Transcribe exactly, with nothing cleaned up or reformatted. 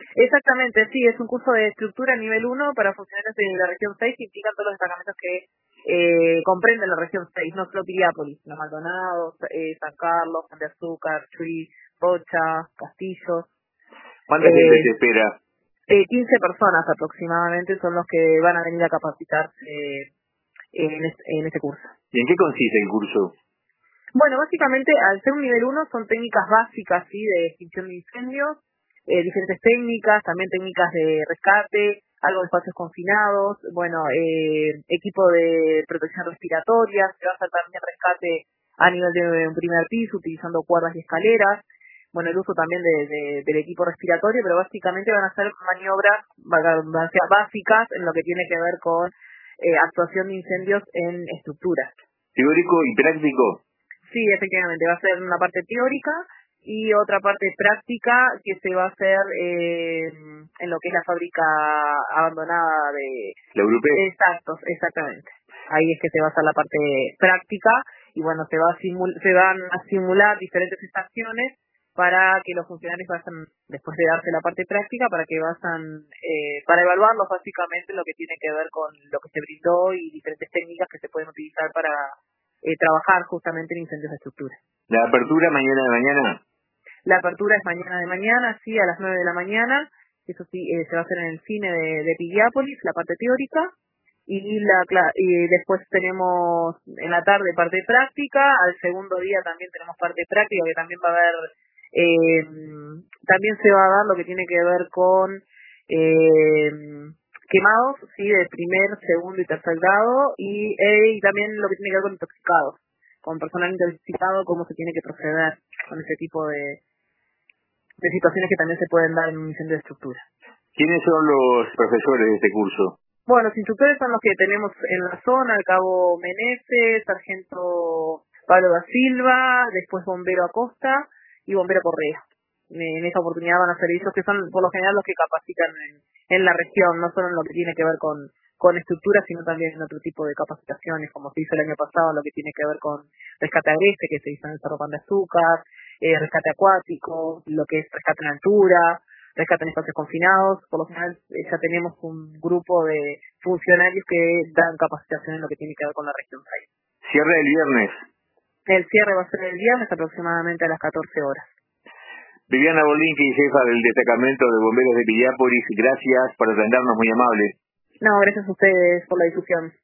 Exactamente, sí, es un curso de estructura nivel uno para funcionarios de la región seis que implican todos los destacamentos que eh, comprenden la región seis, no solo Piriápolis, sino Maldonado, eh, San Carlos, San de Azúcar, Chuy, Rocha, Castillo. ¿Cuánta eh, gente te espera? Eh, quince personas aproximadamente son los que van a venir a capacitarse eh, en, es, en este curso. ¿Y en qué consiste el curso? Bueno, básicamente, al ser un nivel uno, son técnicas básicas, ¿sí?, de extinción de incendios, eh, diferentes técnicas, también técnicas de rescate, algo de espacios confinados, bueno, eh, equipo de protección respiratoria, se va a hacer también rescate a nivel de un primer piso, utilizando cuerdas y escaleras, bueno, el uso también de, de, del equipo respiratorio, pero básicamente van a ser maniobras básicas en lo que tiene que ver con eh, actuación de incendios en estructuras. ¿Teórico y práctico? Sí, efectivamente, va a ser una parte teórica y otra parte práctica que se va a hacer eh, en lo que es la fábrica abandonada de... ¿La europea? Exacto, exactamente. Ahí es que se va a hacer la parte práctica y bueno, se, va a simul se van a simular diferentes estaciones para que los funcionarios vayan, después de darse la parte práctica, para que vayan, eh, para evaluarlos básicamente lo que tiene que ver con lo que se brindó y diferentes técnicas que se pueden utilizar para Eh, trabajar justamente en incendios de estructura. ¿La apertura mañana de mañana? La apertura es mañana de mañana, sí, a las nueve de la mañana. Eso sí, eh, se va a hacer en el cine de, de Piriápolis, la parte teórica. Y, la, y después tenemos en la tarde parte práctica. Al segundo día también tenemos parte práctica, que también va a haber, eh, también se va a dar lo que tiene que ver con... Eh, quemados, sí, de primer, segundo y tercer grado, y, eh, y también lo que tiene que ver con intoxicados, con personal intoxicado, cómo se tiene que proceder con ese tipo de, de situaciones que también se pueden dar en un incendio de estructura. ¿Quiénes son los profesores de este curso? Bueno, los instructores son los que tenemos en la zona, el cabo Meneses, sargento Pablo da Silva, después bombero Acosta y bombero Correa. En esa oportunidad van a ser ellos que son por lo general los que capacitan en, en la región, no solo en lo que tiene que ver con, con estructuras, sino también en otro tipo de capacitaciones, como se hizo el año pasado, lo que tiene que ver con rescate agreste, que se hizo en el Cerro Pan de Azúcar, eh, rescate acuático, lo que es rescate en altura, rescate en espacios confinados. Por lo general eh, ya tenemos un grupo de funcionarios que dan capacitación en lo que tiene que ver con la región seis. ¿Cierre el viernes? El cierre va a ser el viernes aproximadamente a las catorce horas. Viviana Bolinqui, jefa del destacamento de bomberos de Piriápolis, gracias por atendernos, muy amable. No, gracias a ustedes por la difusión.